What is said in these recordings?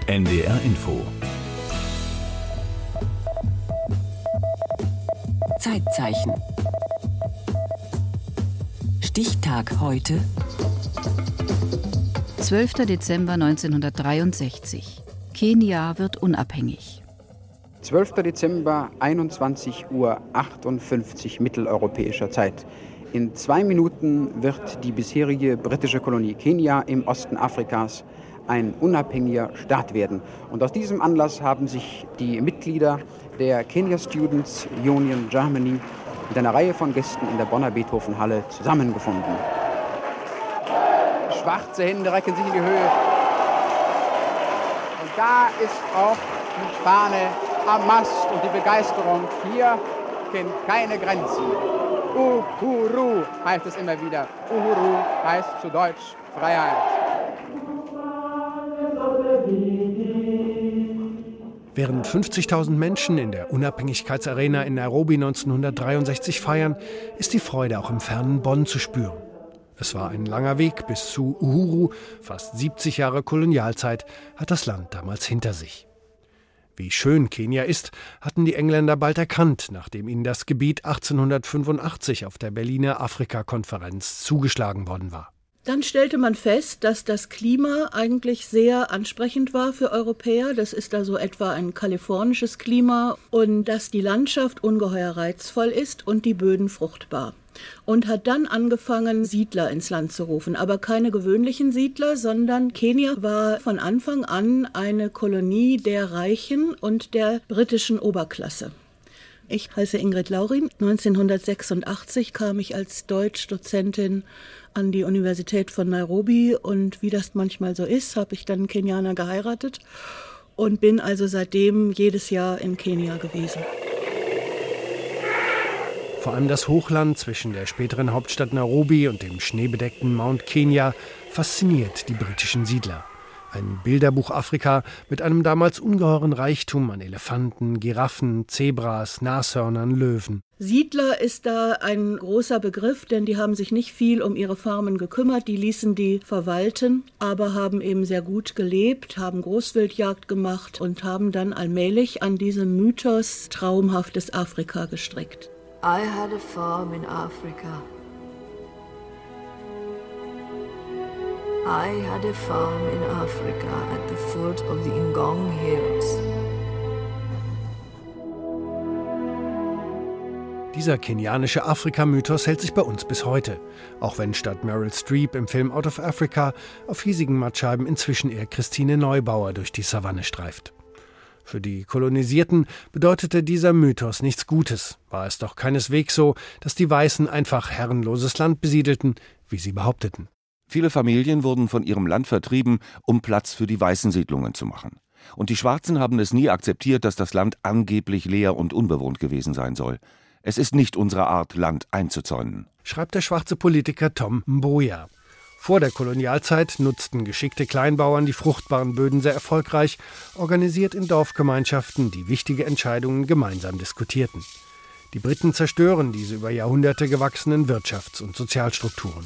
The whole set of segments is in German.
NDR Info. Zeitzeichen. Stichtag heute. 12. Dezember 1963. Kenia wird unabhängig. 12. Dezember, 21:58 Uhr mitteleuropäischer Zeit. In 2 Minuten wird die bisherige britische Kolonie Kenia im Osten Afrikas ein unabhängiger Staat werden. Und aus diesem Anlass haben sich die Mitglieder der Kenya Students Union Germany mit einer Reihe von Gästen in der Bonner Beethovenhalle zusammengefunden. Schwarze Hände recken sich in die Höhe. Und da ist auch die Fahne am Mast und die Begeisterung hier kennt keine Grenzen. Uhuru heißt es immer wieder. Uhuru heißt zu Deutsch Freiheit. Während 50.000 Menschen in der Unabhängigkeitsarena in Nairobi 1963 feiern, ist die Freude auch im fernen Bonn zu spüren. Es war ein langer Weg bis zu Uhuru, fast 70 Jahre Kolonialzeit hat das Land damals hinter sich. Wie schön Kenia ist, hatten die Engländer bald erkannt, nachdem ihnen das Gebiet 1885 auf der Berliner Afrika-Konferenz zugeschlagen worden war. Dann stellte man fest, dass das Klima eigentlich sehr ansprechend war für Europäer. Das ist also etwa ein kalifornisches Klima und dass die Landschaft ungeheuer reizvoll ist und die Böden fruchtbar. Und hat dann angefangen, Siedler ins Land zu rufen. Aber keine gewöhnlichen Siedler, sondern Kenia war von Anfang an eine Kolonie der Reichen und der britischen Oberklasse. Ich heiße Ingrid Laurin. 1986 kam ich als Deutschdozentin an die Universität von Nairobi und wie das manchmal so ist, habe ich dann einen Kenianer geheiratet und bin also seitdem jedes Jahr in Kenia gewesen. Vor allem das Hochland zwischen der späteren Hauptstadt Nairobi und dem schneebedeckten Mount Kenya fasziniert die britischen Siedler. Ein Bilderbuch Afrika mit einem damals ungeheuren Reichtum an Elefanten, Giraffen, Zebras, Nashörnern, Löwen. Siedler ist da ein großer Begriff, denn die haben sich nicht viel um ihre Farmen gekümmert, die ließen die verwalten, aber haben eben sehr gut gelebt, haben Großwildjagd gemacht und haben dann allmählich an diesem Mythos traumhaftes Afrika gestrickt. I had a farm in Africa. I had a farm in Africa at the foot of the Ngong Hills. Dieser kenianische Afrika-Mythos hält sich bei uns bis heute, auch wenn statt Meryl Streep im Film Out of Africa auf hiesigen Mattscheiben inzwischen eher Christine Neubauer durch die Savanne streift. Für die Kolonisierten bedeutete dieser Mythos nichts Gutes, war es doch keineswegs so, dass die Weißen einfach herrenloses Land besiedelten, wie sie behaupteten. Viele Familien wurden von ihrem Land vertrieben, um Platz für die weißen Siedlungen zu machen. Und die Schwarzen haben es nie akzeptiert, dass das Land angeblich leer und unbewohnt gewesen sein soll. Es ist nicht unsere Art, Land einzuzäunen, schreibt der schwarze Politiker Tom Mboya. Vor der Kolonialzeit nutzten geschickte Kleinbauern die fruchtbaren Böden sehr erfolgreich, organisiert in Dorfgemeinschaften, die wichtige Entscheidungen gemeinsam diskutierten. Die Briten zerstören diese über Jahrhunderte gewachsenen Wirtschafts- und Sozialstrukturen.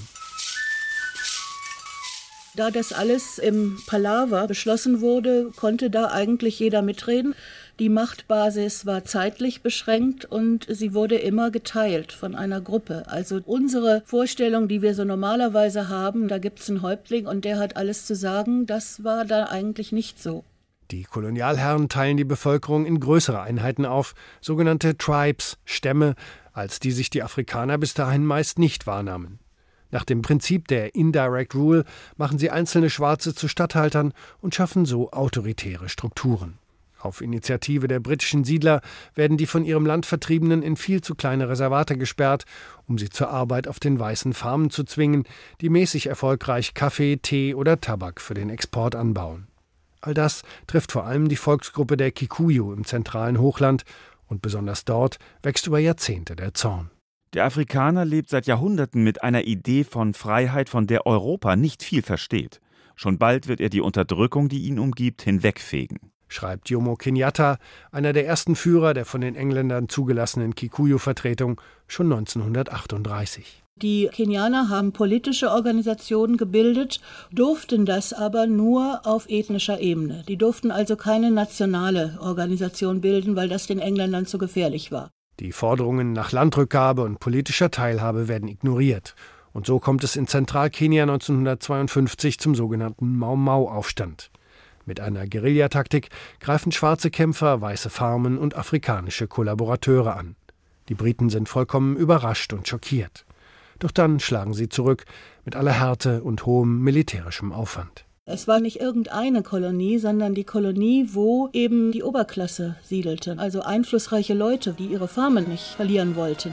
Da das alles im Palaver beschlossen wurde, konnte da eigentlich jeder mitreden. Die Machtbasis war zeitlich beschränkt und sie wurde immer geteilt von einer Gruppe. Also unsere Vorstellung, die wir so normalerweise haben, da gibt es einen Häuptling und der hat alles zu sagen, das war da eigentlich nicht so. Die Kolonialherren teilen die Bevölkerung in größere Einheiten auf, sogenannte Tribes, Stämme, als die sich die Afrikaner bis dahin meist nicht wahrnahmen. Nach dem Prinzip der Indirect Rule machen sie einzelne Schwarze zu Statthaltern und schaffen so autoritäre Strukturen. Auf Initiative der britischen Siedler werden die von ihrem Land Vertriebenen in viel zu kleine Reservate gesperrt, um sie zur Arbeit auf den weißen Farmen zu zwingen, die mäßig erfolgreich Kaffee, Tee oder Tabak für den Export anbauen. All das trifft vor allem die Volksgruppe der Kikuyu im zentralen Hochland und besonders dort wächst über Jahrzehnte der Zorn. Der Afrikaner lebt seit Jahrhunderten mit einer Idee von Freiheit, von der Europa nicht viel versteht. Schon bald wird er die Unterdrückung, die ihn umgibt, hinwegfegen. Schreibt Jomo Kenyatta, einer der ersten Führer der von den Engländern zugelassenen Kikuyu-Vertretung, schon 1938. Die Kenianer haben politische Organisationen gebildet, durften das aber nur auf ethnischer Ebene. Die durften also keine nationale Organisation bilden, weil das den Engländern zu gefährlich war. Die Forderungen nach Landrückgabe und politischer Teilhabe werden ignoriert. Und so kommt es in Zentralkenia 1952 zum sogenannten Mau-Mau-Aufstand. Mit einer Guerillataktik greifen schwarze Kämpfer weiße Farmen und afrikanische Kollaborateure an. Die Briten sind vollkommen überrascht und schockiert. Doch dann schlagen sie zurück mit aller Härte und hohem militärischem Aufwand. Es war nicht irgendeine Kolonie, sondern die Kolonie, wo eben die Oberklasse siedelte. Also einflussreiche Leute, die ihre Farmen nicht verlieren wollten.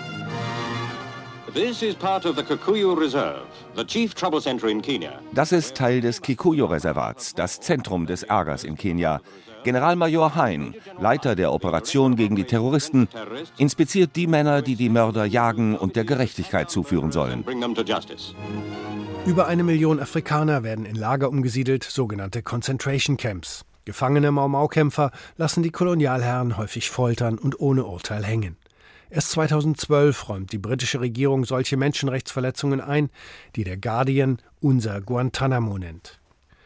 Das ist Teil des Kikuyu-Reservats, das Zentrum des Ärgers in Kenia. Generalmajor Hein, Leiter der Operation gegen die Terroristen, inspiziert die Männer, die die Mörder jagen und der Gerechtigkeit zuführen sollen. Über 1 Million Afrikaner werden in Lager umgesiedelt, sogenannte Concentration Camps. Gefangene Mau-Mau-Kämpfer lassen die Kolonialherren häufig foltern und ohne Urteil hängen. Erst 2012 räumt die britische Regierung solche Menschenrechtsverletzungen ein, die der Guardian unser Guantanamo nennt.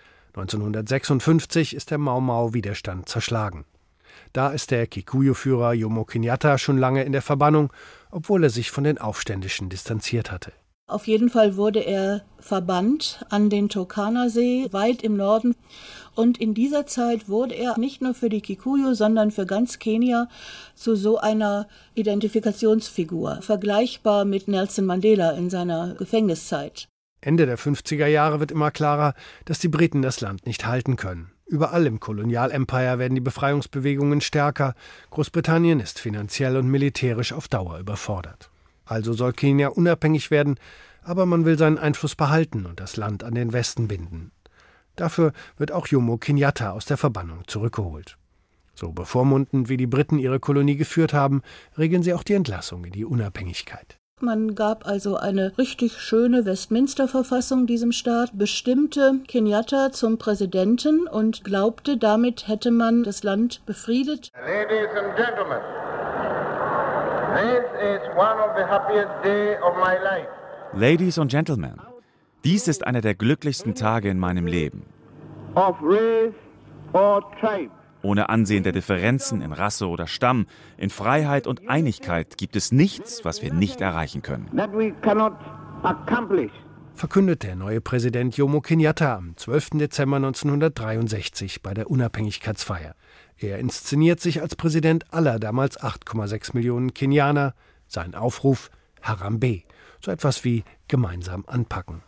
1956 ist der Mau-Mau-Widerstand zerschlagen. Da ist der Kikuyu-Führer Jomo Kenyatta schon lange in der Verbannung, obwohl er sich von den Aufständischen distanziert hatte. Auf jeden Fall wurde er verbannt an den Turkana-See, weit im Norden. Und in dieser Zeit wurde er nicht nur für die Kikuyu, sondern für ganz Kenia zu so einer Identifikationsfigur, vergleichbar mit Nelson Mandela in seiner Gefängniszeit. Ende der 50er Jahre wird immer klarer, dass die Briten das Land nicht halten können. Überall im Kolonialempire werden die Befreiungsbewegungen stärker. Großbritannien ist finanziell und militärisch auf Dauer überfordert. Also soll Kenia unabhängig werden, aber man will seinen Einfluss behalten und das Land an den Westen binden. Dafür wird auch Jomo Kenyatta aus der Verbannung zurückgeholt. So bevormundend wie die Briten ihre Kolonie geführt haben, regeln sie auch die Entlassung in die Unabhängigkeit. Man gab also eine richtig schöne Westminster-Verfassung diesem Staat, bestimmte Kenyatta zum Präsidenten und glaubte, damit hätte man das Land befriedet. Ladies and Gentlemen, this is one of the happiest days of my life. Ladies and Gentlemen, dies ist einer der glücklichsten Tage in meinem Leben. Of race or tribe. Ohne Ansehen der Differenzen in Rasse oder Stamm, in Freiheit und Einigkeit gibt es nichts, was wir nicht erreichen können. That we cannot accomplish. Verkündet der neue Präsident Jomo Kenyatta am 12. Dezember 1963 bei der Unabhängigkeitsfeier. Er inszeniert sich als Präsident aller damals 8,6 Millionen Kenianer. Sein Aufruf: Harambee, so etwas wie gemeinsam anpacken.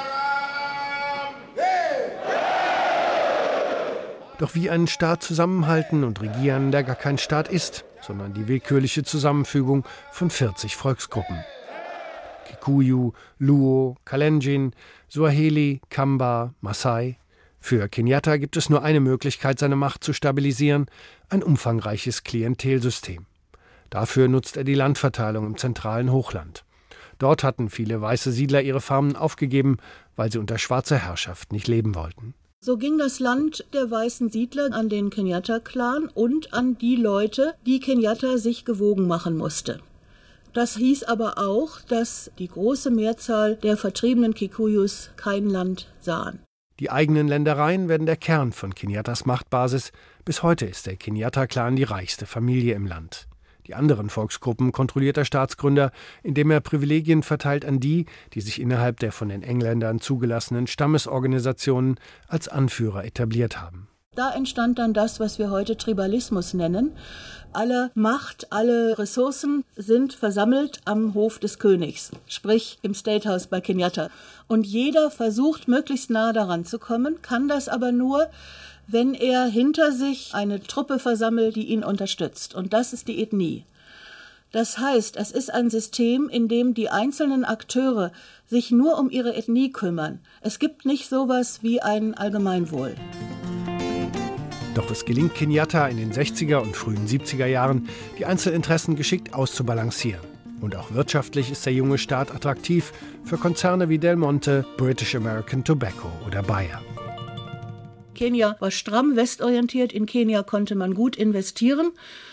Doch wie einen Staat zusammenhalten und regieren, der gar kein Staat ist, sondern die willkürliche Zusammenfügung von 40 Volksgruppen. Kikuyu, Luo, Kalenjin, Swahili, Kamba, Maasai. Für Kenyatta gibt es nur eine Möglichkeit, seine Macht zu stabilisieren: ein umfangreiches Klientelsystem. Dafür nutzt er die Landverteilung im zentralen Hochland. Dort hatten viele weiße Siedler ihre Farmen aufgegeben, weil sie unter schwarzer Herrschaft nicht leben wollten. So ging das Land der weißen Siedler an den Kenyatta-Clan und an die Leute, die Kenyatta sich gewogen machen musste. Das hieß aber auch, dass die große Mehrzahl der vertriebenen Kikuyus kein Land sahen. Die eigenen Ländereien werden der Kern von Kenyattas Machtbasis. Bis heute ist der Kenyatta-Clan die reichste Familie im Land. Die anderen Volksgruppen kontrolliert der Staatsgründer, indem er Privilegien verteilt an die, die sich innerhalb der von den Engländern zugelassenen Stammesorganisationen als Anführer etabliert haben. Da entstand dann das, was wir heute Tribalismus nennen. Alle Macht, alle Ressourcen sind versammelt am Hof des Königs, sprich im State House bei Kenyatta. Und jeder versucht, möglichst nah daran zu kommen, kann das aber nur, wenn er hinter sich eine Truppe versammelt, die ihn unterstützt. Und das ist die Ethnie. Das heißt, es ist ein System, in dem die einzelnen Akteure sich nur um ihre Ethnie kümmern. Es gibt nicht sowas wie ein Allgemeinwohl. Doch es gelingt Kenyatta in den 60er und frühen 70er Jahren, die Einzelinteressen geschickt auszubalancieren. Und auch wirtschaftlich ist der junge Staat attraktiv für Konzerne wie Del Monte, British American Tobacco oder Bayer. Kenia war stramm westorientiert. In Kenia konnte man gut investieren.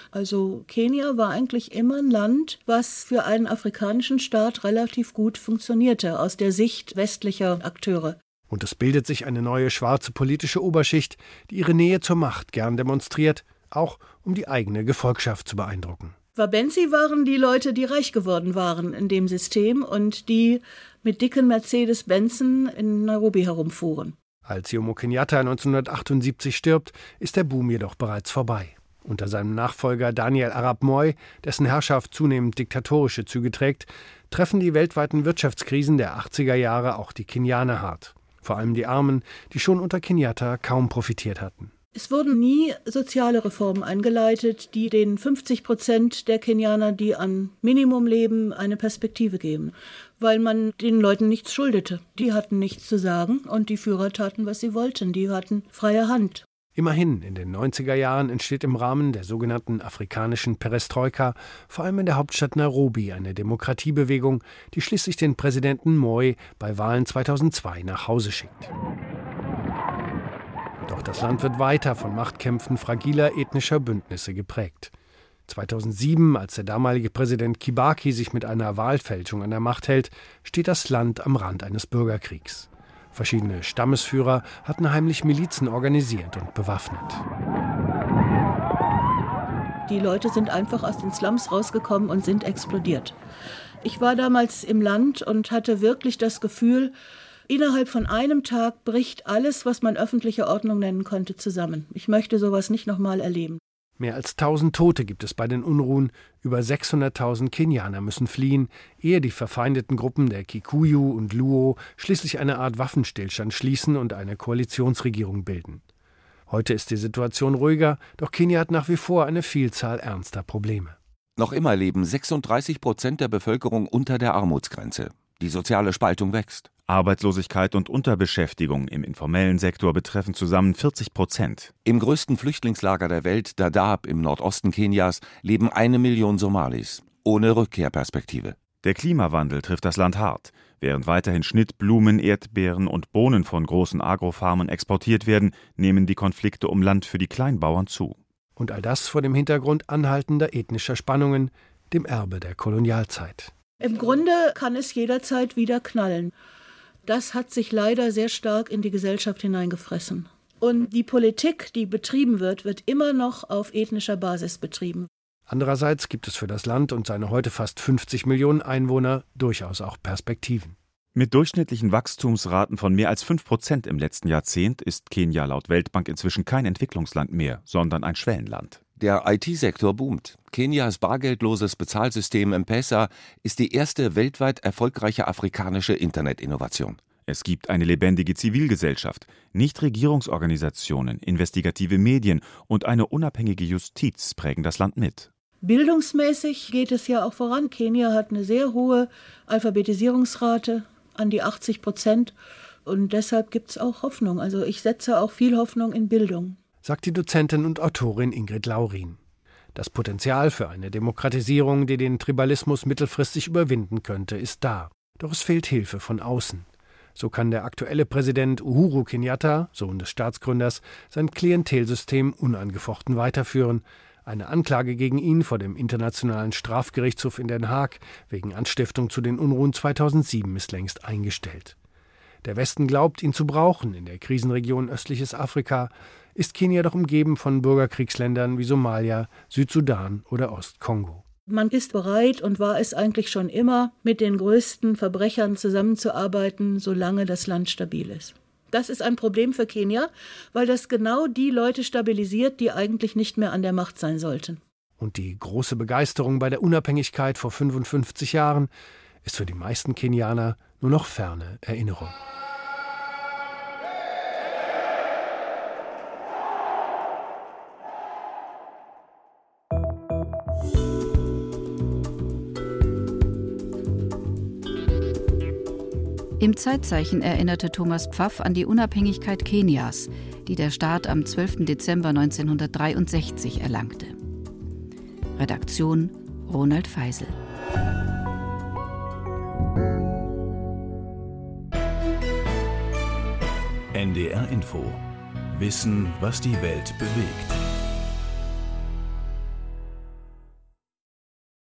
Also Kenia war eigentlich immer ein Land, was für einen afrikanischen Staat relativ gut funktionierte, aus der Sicht westlicher Akteure. Und es bildet sich eine neue schwarze politische Oberschicht, die ihre Nähe zur Macht gern demonstriert, auch um die eigene Gefolgschaft zu beeindrucken. Wabensi waren die Leute, die reich geworden waren in dem System und die mit dicken Mercedes-Benzen in Nairobi herumfuhren. Als Jomo Kenyatta 1978 stirbt, ist der Boom jedoch bereits vorbei. Unter seinem Nachfolger Daniel Arap Moi, dessen Herrschaft zunehmend diktatorische Züge trägt, treffen die weltweiten Wirtschaftskrisen der 80er Jahre auch die Kenianer hart. Vor allem die Armen, die schon unter Kenyatta kaum profitiert hatten. Es wurden nie soziale Reformen eingeleitet, die den 50% der Kenianer, die an Minimum leben, eine Perspektive geben, weil man den Leuten nichts schuldete. Die hatten nichts zu sagen und die Führer taten, was sie wollten. Die hatten freie Hand. Immerhin, in den 90er Jahren entsteht im Rahmen der sogenannten afrikanischen Perestroika vor allem in der Hauptstadt Nairobi eine Demokratiebewegung, die schließlich den Präsidenten Moi bei Wahlen 2002 nach Hause schickt. Doch das Land wird weiter von Machtkämpfen fragiler ethnischer Bündnisse geprägt. 2007, als der damalige Präsident Kibaki sich mit einer Wahlfälschung an der Macht hält, steht das Land am Rand eines Bürgerkriegs. Verschiedene Stammesführer hatten heimlich Milizen organisiert und bewaffnet. Die Leute sind einfach aus den Slums rausgekommen und sind explodiert. Ich war damals im Land und hatte wirklich das Gefühl, innerhalb von einem Tag bricht alles, was man öffentliche Ordnung nennen konnte, zusammen. Ich möchte sowas nicht nochmal erleben. Mehr als 1000 Tote gibt es bei den Unruhen. Über 600.000 Kenianer müssen fliehen, ehe die verfeindeten Gruppen der Kikuyu und Luo schließlich eine Art Waffenstillstand schließen und eine Koalitionsregierung bilden. Heute ist die Situation ruhiger, doch Kenia hat nach wie vor eine Vielzahl ernster Probleme. Noch immer leben 36% der Bevölkerung unter der Armutsgrenze. Die soziale Spaltung wächst. Arbeitslosigkeit und Unterbeschäftigung im informellen Sektor betreffen zusammen 40%. Im größten Flüchtlingslager der Welt, Dadaab im Nordosten Kenias, leben 1 Million Somalis, ohne Rückkehrperspektive. Der Klimawandel trifft das Land hart. Während weiterhin Schnitt, Blumen, Erdbeeren und Bohnen von großen Agrofarmen exportiert werden, nehmen die Konflikte um Land für die Kleinbauern zu. Und all das vor dem Hintergrund anhaltender ethnischer Spannungen, dem Erbe der Kolonialzeit. Im Grunde kann es jederzeit wieder knallen. Das hat sich leider sehr stark in die Gesellschaft hineingefressen. Und die Politik, die betrieben wird, wird immer noch auf ethnischer Basis betrieben. Andererseits gibt es für das Land und seine heute fast 50 Millionen Einwohner durchaus auch Perspektiven. Mit durchschnittlichen Wachstumsraten von mehr als 5% im letzten Jahrzehnt ist Kenia laut Weltbank inzwischen kein Entwicklungsland mehr, sondern ein Schwellenland. Der IT-Sektor boomt. Kenias bargeldloses Bezahlsystem M-Pesa ist die erste weltweit erfolgreiche afrikanische Internetinnovation. Es gibt eine lebendige Zivilgesellschaft, Nichtregierungsorganisationen, investigative Medien und eine unabhängige Justiz prägen das Land mit. Bildungsmäßig geht es ja auch voran. Kenia hat eine sehr hohe Alphabetisierungsrate, an die 80%. Und deshalb gibt es auch Hoffnung. Also ich setze auch viel Hoffnung in Bildung, sagt die Dozentin und Autorin Ingrid Laurin. Das Potenzial für eine Demokratisierung, die den Tribalismus mittelfristig überwinden könnte, ist da. Doch es fehlt Hilfe von außen. So kann der aktuelle Präsident Uhuru Kenyatta, Sohn des Staatsgründers, sein Klientelsystem unangefochten weiterführen. Eine Anklage gegen ihn vor dem Internationalen Strafgerichtshof in Den Haag wegen Anstiftung zu den Unruhen 2007 ist längst eingestellt. Der Westen glaubt, ihn zu brauchen in der Krisenregion östliches Afrika, ist Kenia doch umgeben von Bürgerkriegsländern wie Somalia, Südsudan oder Ostkongo. Man ist bereit und war es eigentlich schon immer, mit den größten Verbrechern zusammenzuarbeiten, solange das Land stabil ist. Das ist ein Problem für Kenia, weil das genau die Leute stabilisiert, die eigentlich nicht mehr an der Macht sein sollten. Und die große Begeisterung bei der Unabhängigkeit vor 55 Jahren ist für die meisten Kenianer nur noch ferne Erinnerung. Im Zeitzeichen erinnerte Thomas Pfaff an die Unabhängigkeit Kenias, die der Staat am 12. Dezember 1963 erlangte. Redaktion Ronald Feisel. NDR Info. Wissen, was die Welt bewegt.